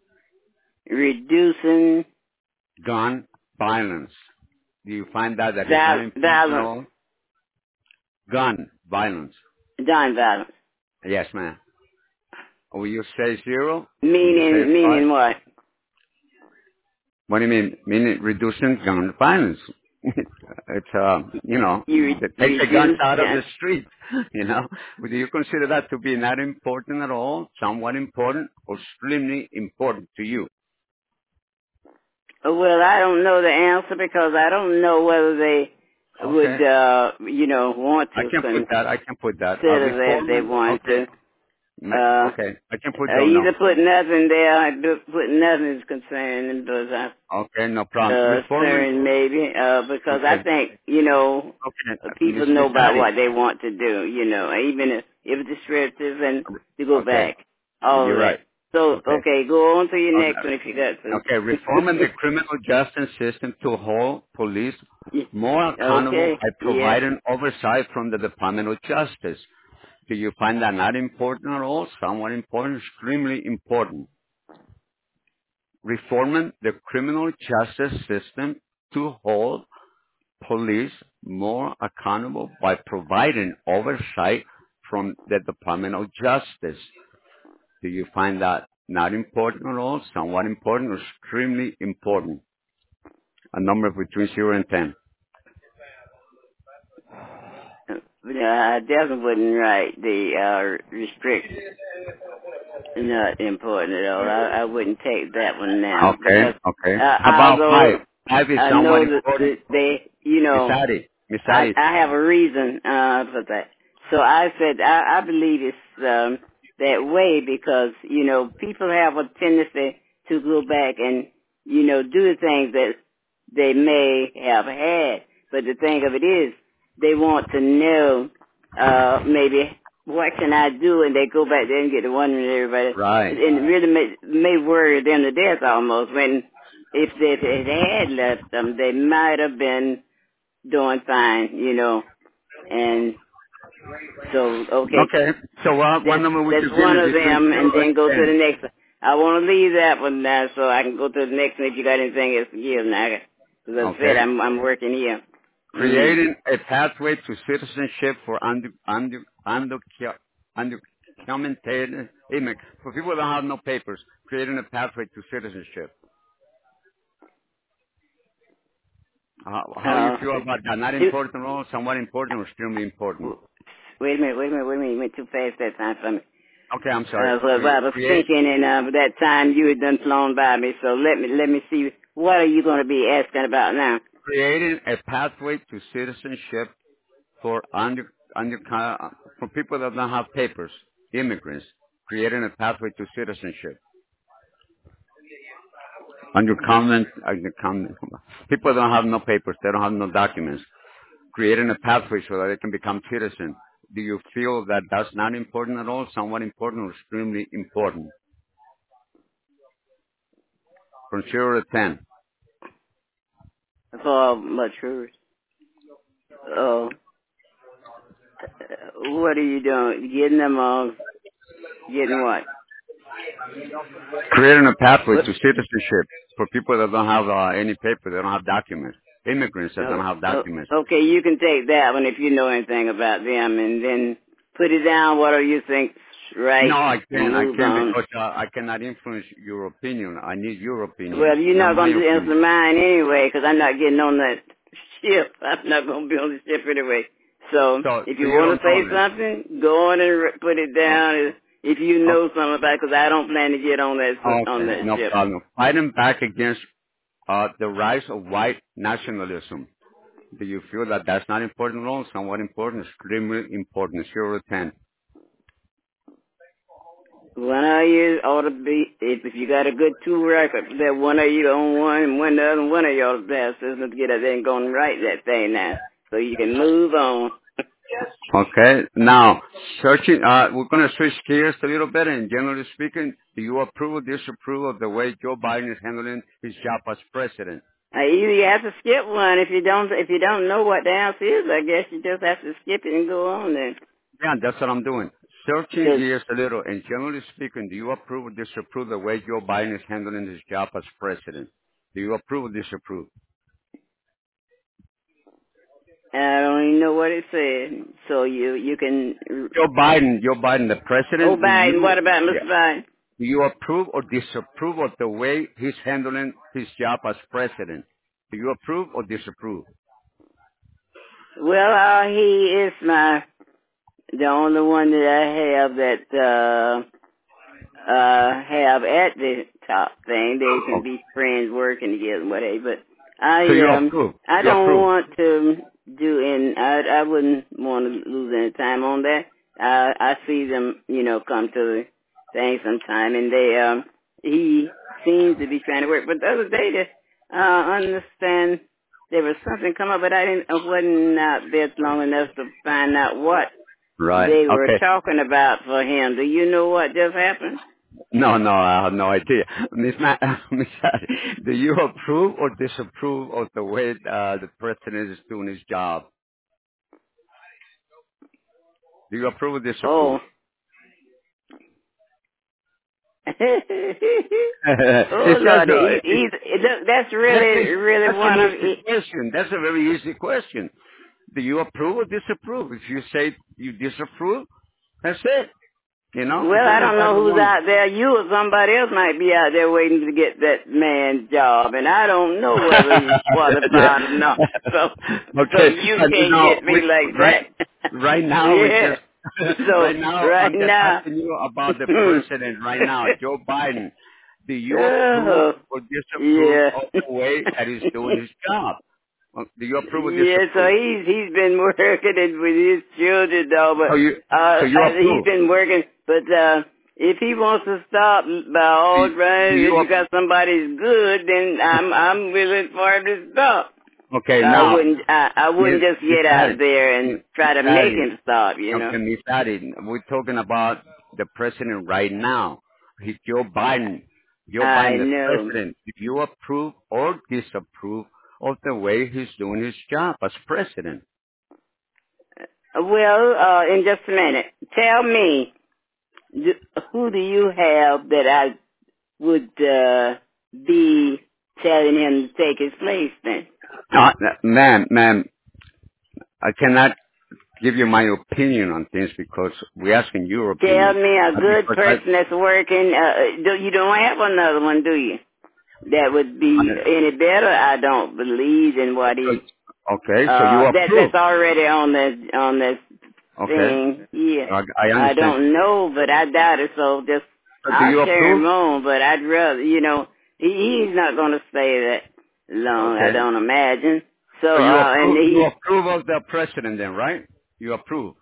Reducing Gun violence. Do you find that that is not val- important at violence, all? Gun violence. gun violence. Yes, ma'am. Will you say zero? Will you say Meaning, five? meaning what? What do you mean? Meaning reducing gun violence. It's, uh, you know, You re- that take the guns reduce out of the gun. street, you know. Do you consider that to be not important at all, somewhat important, or extremely important to you? Well, I don't know the answer because I don't know whether they would, uh, you know, want I to can put that. I can put that. Uh, consider that if they reform. want Okay. to. Uh, Okay. I can put uh, don't know. either put nothing there or do- put nothing is concerned, but uh, Okay, no problem. uh, Reform. CERN maybe, uh, because I Okay. think, you know, Okay. uh, Uh, people Miss know Miss about Addie. what they want to do, you know, even if, if it's descriptive and to go Okay. back, all of You're that. right. So, Okay. okay, go on to your Okay. next one if you got Okay. Reforming to. the criminal justice system to hold police Yeah. more accountable Okay, by yeah. providing oversight from the Department of Justice. Do you find that not important at all? Somewhat important, extremely important. Reforming the criminal justice system to hold police more accountable by providing oversight from the Department of Justice. Do you find that not important at all? Somewhat important, or extremely important? A number between zero and ten. Yeah, I definitely wouldn't write the uh, restrict not important at all. I, I wouldn't take that one now Okay, because okay. uh, How about although five? Five is I somewhat know that, important. that they, you Miss know, Addie, Miss I, Addie. I have a reason uh, for that. So I said I, I believe it's um, that way because you know people have a tendency to go back and you know do the things that they may have had, but the thing of it is they want to know uh, maybe what can I do, and they go back there and get to wondering everybody, Right. and it really may, may worry them to death almost when if they, if they had left them, they might have been doing fine, you know. And so, okay, Okay. So uh, what that's number would you that's give one me of between them, and zero and then go to the ten? next one. I want to leave that one now so I can go to the next one if you got anything else to give now. Because I said Okay. I'm I'm working here. Mhm. Creating a pathway to citizenship for undoc- undoc- undoc- undocumented immigrants. For people that have no papers, creating a pathway to citizenship. How, how you Uh, feel about that? Not do, important at all, somewhat important, or extremely important? wait a minute, wait a minute, wait a minute. You went too fast that time for me. Okay, I'm sorry. Uh, so Cre- I was create, thinking, and uh, that time you had done flown by me. So let me let me see. What are you going to be asking about now? creating a pathway to citizenship for under, under, for people that don't have papers, immigrants, creating a pathway to citizenship. Under comment, under comment, people don't have no papers, they don't have no documents, creating a pathway so that they can become citizens. Do you feel that that's not important at all, somewhat important, or extremely important? From zero to ten. For matures. Oh, what are you doing? Getting them on? Getting what? Creating a pathway What? to citizenship for people that don't have uh, any paper, they don't have documents. Immigrants that Oh, don't have oh, documents. okay, you can take that one if you know anything about them, and then put it down. What do you think right, No, I and can't. I move can't on. because uh, I cannot influence your opinion. I need your opinion, Well, you're not not my going to opinion. answer mine anyway, because I'm not getting on that ship. I'm not going to be on the ship anyway. So So, if so you you want don't to know say then. something, go on and re- put it down. Oh, If if you oh, know something about it, because I don't plan to get on that s- on okay, that no ship. problem. Fighting back against uh, the rise of white nationalism. Do you feel that that's not important at all? Somewhat important, extremely important. Zero to ten. One of you ought to be, if, if you got a good two record, that one of you on one and one the other one of y'all bastards to get it then going right that thing now. So you can move on. Okay. Now, searching, uh, we're going to switch gears a little bit, and generally speaking, do you approve or disapprove of the way Joe Biden is handling his job as president? Uh, you, you have to skip one if you don't if you don't know what the answer is. I guess you just have to skip it and go on then. Yeah, that's what I'm doing. Searching Because gears a little, and generally speaking, do you approve or disapprove the way Joe Biden is handling his job as president? Do you approve or disapprove? I don't even know what it said. So you you can. Joe Biden, Joe Biden, the Oh, president, do Biden. you, What about yeah, Mister Biden? do you approve or disapprove of the way he's handling his job as president? Do you approve or disapprove? Well, uh, he is my the only one that I have that. uh uh have at the top thing. They can Oh, be friends working together, whatever. But so I you um approve? I You don't approve? want to do, and I I wouldn't want to lose any time on that. I I see them, you know, come to the thing sometime, and they um he seems to be trying to work. But the other day, to uh, understand there was something come up, but I didn't I wasn't out there long enough to find out what Right. they were Okay. talking about for him. Do you know what just happened? No, no, I have no idea. Miss Ma- Miss Hattie, do you approve or disapprove of the way uh, the president is doing his job? Do you approve or disapprove? Oh. Oh It's just Lord, a, he, it, he's, look, that's that's, really, a, really that's an one of. easy question. That's a very easy question. Do you approve or disapprove? If you say you disapprove, that's it. You know, Well, I there's no don't right know or who's wrong. out there. You or somebody else might be out there waiting to get that man's job, and I don't know whether he's qualified or not. Yeah. So, so Okay, you but you can't know, get we me like right that. right now we Yeah. just So right now right I'm just now, asking you about the president right now, Joe Biden. Do you approve oh, or disapprove yeah. of the way that he's doing his job? Uh, Do you approve or Yeah, so disapprove? he's he's been working it with his children though, So but you uh so you he's approve? been working. But uh if he wants to stop, by Do all you, do right, you if ap- because somebody's good, then I'm I'm willing for him to stop. okay I now, wouldn't I, I Miss wouldn't just Miss get Addie, out there and Miss try to make Addie, him stop. You know. okay, Miss Addie, we're talking about the president right now. He's Joe Biden. Joe I Biden, the know. president. Do you approve or disapprove of the way he's doing his job as president? Well, uh in just a minute, tell me, d- who do you have that I would uh, be telling him to take his place then? Uh, ma'am, ma'am, I cannot give you my opinion on things because we're asking your Tell opinion. me a Uh, good because I, person that's working. Uh, do, you don't have another one, do you? That would I, be any better? I don't believe in what so, he. okay, so Uh, you that approve. that's already on this on this Okay, thing. Yeah, I, I I understand. don't know, but I doubt it. So just So do I'll you carry approve? him on. But I'd rather, you know, he, he's not going to stay that long. I Okay. don't imagine. So So you uh, and approve, you he. approve of the president then, right? You approve.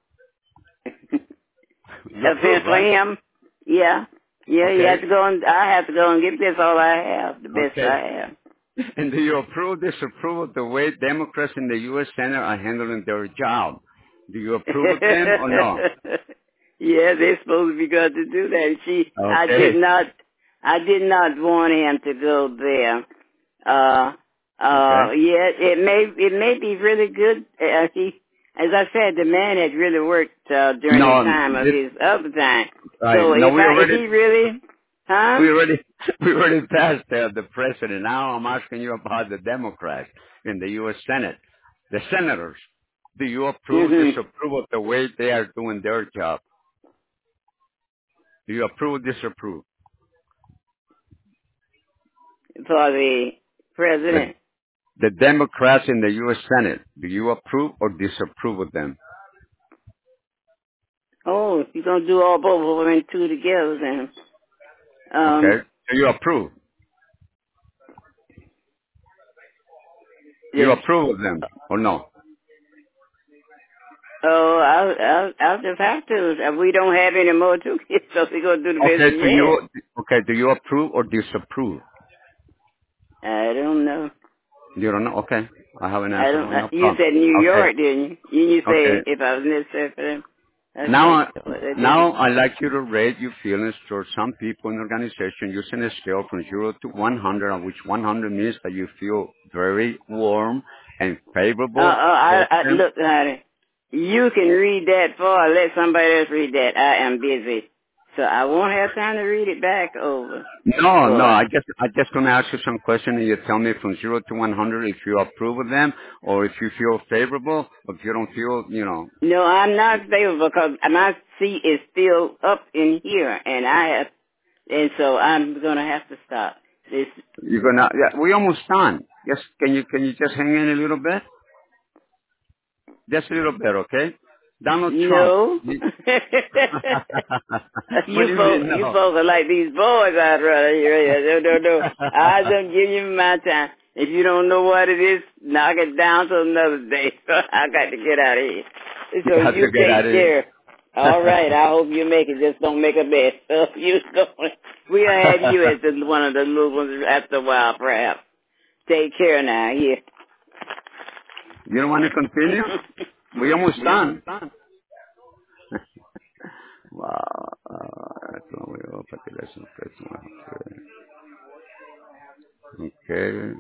You Of him approve, for right? him. Yeah. Yeah, you Okay. have to go and I have to go and get this all I have, the best Okay. I have. And do you approve, disapprove of the way Democrats in the U S. Senate are handling their job? Do you approve of them or no? Yeah, they're supposed to be good to do that. And she I did Okay. not I did not want him to go there. Uh Okay. uh yeah, it may it may be really good. Uh, he as I said, the man had really worked uh during the No, time of this, his other time. right. So No, if we I if already, he really huh? we already, we already passed uh, the president. Now I'm asking you about the Democrats in the U S. Senate, the senators. Do you approve, Mhm. disapprove of the way they are doing their job? Do you approve, disapprove? For the The, president. the Democrats in the U S. Senate, do you approve or disapprove of them? Oh, you're gonna do all both of them and two together then. Um, Okay. So you approve. You just approve of them or no? oh, I'll I'll I'll just have to. We don't have any more two kids, so we're gonna do the best Okay. we Do have. you, okay. Do you approve or disapprove? I don't know. You don't know? Okay. I have an I answer don't. for it. Uh, No you problem. said New Okay. York, didn't you? You, you Okay. say if I was necessary for them. Now, Okay, I- so what they do? now I'd like you to rate your feelings towards some people in the organization using a scale from zero to one hundred, on which one hundred means that you feel very warm and Uh, uh, favorable I, towards I them. look, honey. You can read that for. Let somebody else read that. I am busy, so I won't have time to read it back over. No, no, For I just, I just gonna ask you some questions and you tell me from zero to one hundred if you approve of them or if you feel favorable or if you don't feel, you know, no, I'm not favorable because my seat is still up in here, and I have, and so I'm gonna have to stop this. you're gonna, yeah, we almost done. Just, can you, can you just hang in a little bit? Just a little bit, okay? Donald Trump. No, He- what you do you folks, mean you no? folks are like these boys I'd rather hear. No, no, no. I don't give you my time. If you don't know what it is, knock it down to another day. I got to get out of here. So you, you take care. All right. I hope you make it. Just don't make a mess. So you going. We'll have you as the, one of the little ones after a while, perhaps. Take care now. Here. You don't want to continue? We almost done. Wow. Uh, okay.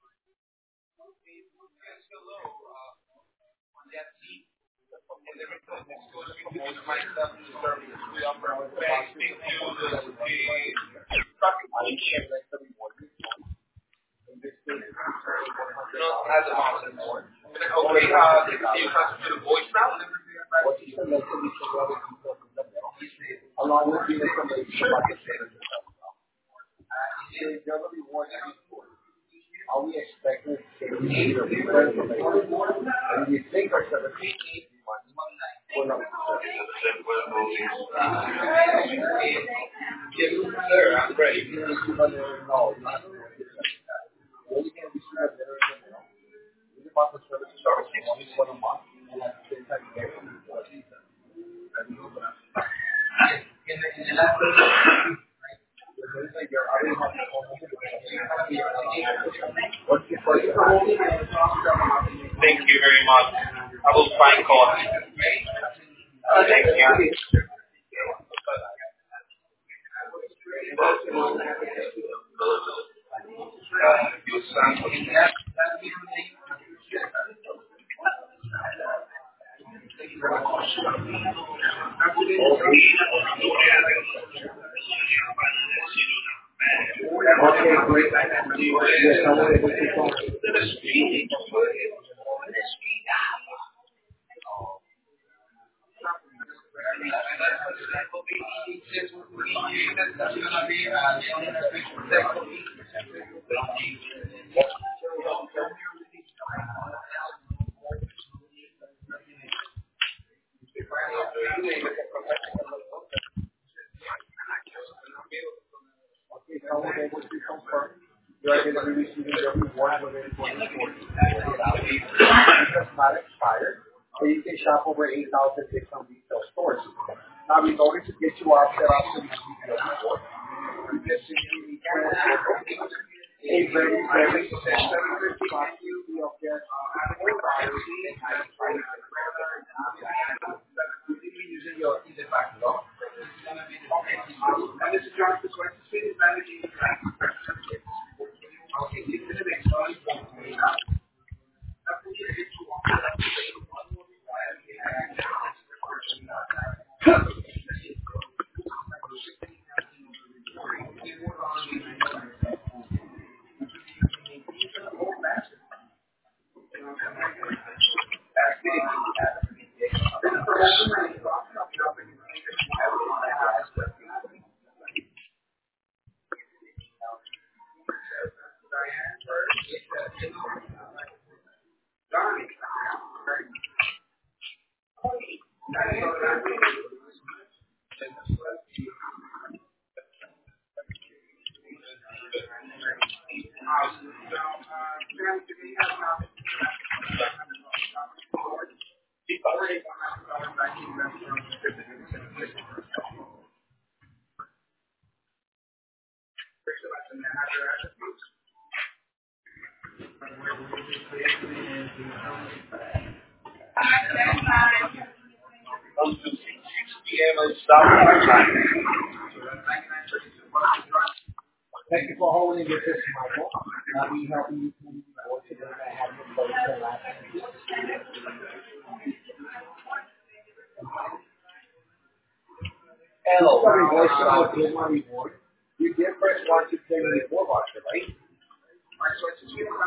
Okay, uh, can you transfer the voicemail? Along with the information. Are we expecting to need or information? And we think our seventeen months. We're not. Sir, I'm ready. No, not. Thank you very much. I will try and call. Uh, thank you. Okay, great. Yes, I want to put this on. You are going to be receiving your reward within twenty-four. It's not expired, so you can shop over eight thousand six hundred retail stores. Now, in order to get you all set up to receive your reward, you just simply need a very, very copy of your using your easy back law. And this is John, the question is managing okay, you can make Thank you for holding with this, Michael. Now we have you more today. I have your place the last week. Hello. Sorry, voice about get my reward. You did first want to play the reward voucher, right? My source is here.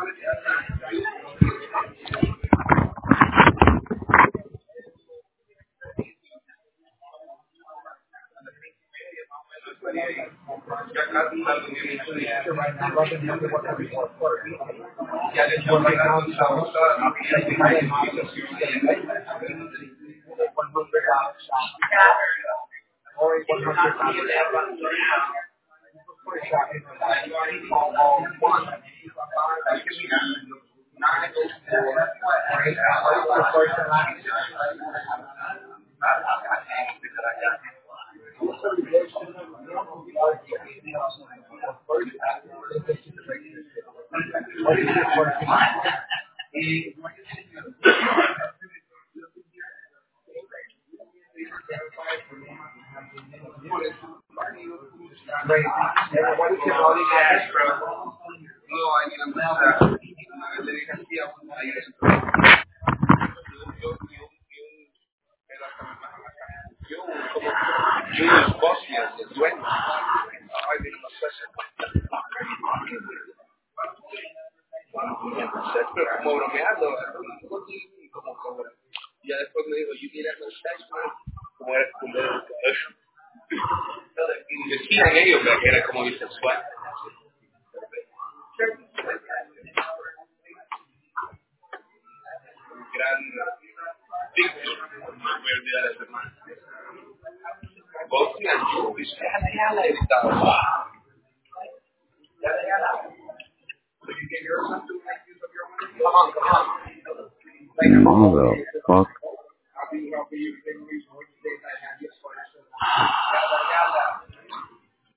Mother fuck.